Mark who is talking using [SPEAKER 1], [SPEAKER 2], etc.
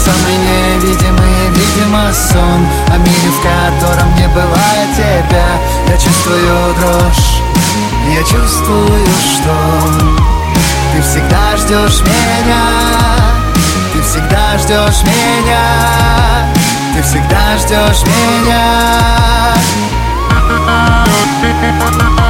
[SPEAKER 1] самый невидимый, видимо, сон о мире, в котором не бывает тебя. Я чувствую дрожь, я чувствую, что ты всегда ждешь меня, ты всегда ждешь меня, ты всегда ждешь меня.